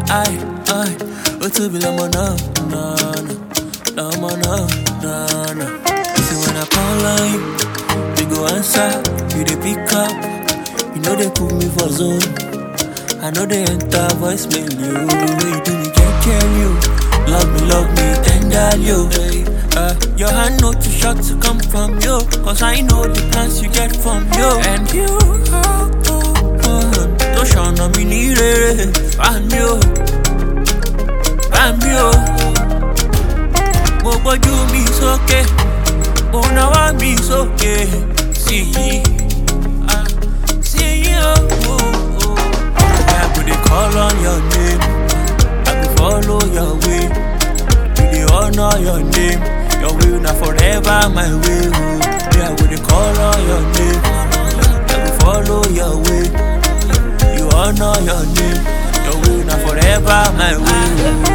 What's up, no. See when I call on you, you go answer, you dey pick up. You know they put me for zone. I know they enter voicemail you. The way you do me can't kill you. Love me, tender you. Your hand not too short to come from you, cause I know the plans you get from you. And you, don't show no me need it. I'm you. But you me's okay. Oh, now I me's okay. See you. I could call on your name. I could follow your way. You dey honor your name. Your will not forever my way. I could call on your name. I could follow your way. You honor your name. Your will not forever my way.